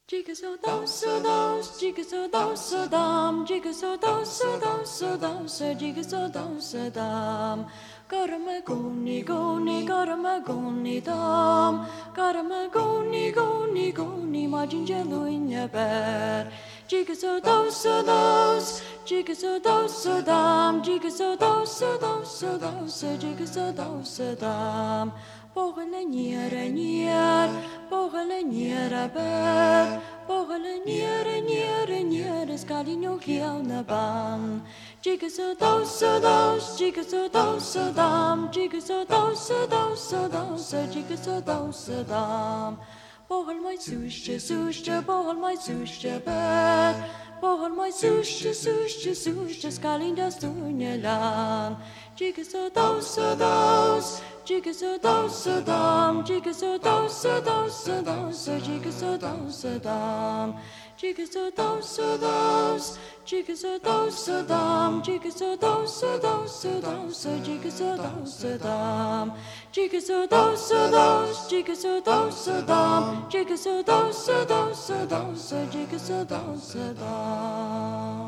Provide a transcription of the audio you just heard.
Jigsaw dancer, dance, jigsaw dancer, dam, jigsaw dancer, dancer, dancer, jigsaw dancer, dam. Garamagoni, goni, garamagoni, dam. Garamagoni, goni, goni, my ginger in your bed. Jigsaw dancer, dance, jigsaw dancer, dam, jigsaw dancer, dancer, dancer, jigsaw dancer, dam. Borrele nier, borrele nier ber, borrele nier, scaligno chiao na ban. Jigsaw dancer, dance, jigsaw dancer, dam, jigsaw dancer, dancer, dancer, jigsaw dancer, dam. Borrel my susje, borrel my susje ber, borrel my susje, scaligno stunjelan. Jigsaw dancer, dance, jigsaw dancer, dam, jigsaw dancer, dancer, dancer, jigsaw dancer, dam. Jigsaw dancer, dance, jigsaw dancer, dam, jigsaw dancer, dancer, dancer, jigsaw dancer, dam. Jigsaw dancer, dance, jigsaw dancer, dam, jigsaw dancer, dancer, dancer, jigsaw dancer, dam.